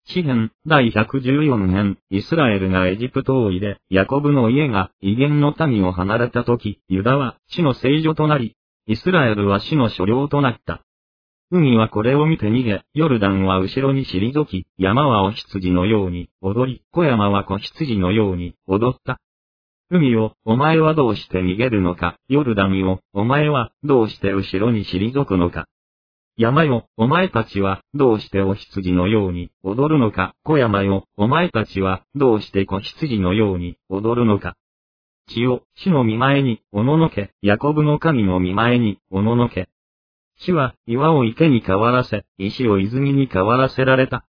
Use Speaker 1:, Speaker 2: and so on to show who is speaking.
Speaker 1: 詩編第114編、イスラエルがエジプトを入れ、ヤコブの家が異言の民を離れたとき、ユダは死の聖女となり、イスラエルは死の所領となった。海はこれを見て逃げ、ヨルダンは後ろに退き、山はお羊のように踊り、小山は子羊のように踊った。海よ、お前はどうして逃げるのか、ヨルダンよ、お前はどうして後ろに退くのか。山よ、お前たちは、どうしてお羊のように、踊るのか。小山よ、お前たちは、どうして子羊のように、踊るのか。地よ、主の御前に、おののけ。ヤコブの神の御前に、おののけ。主は、岩を池に変わらせ、石を泉に変わらせられた。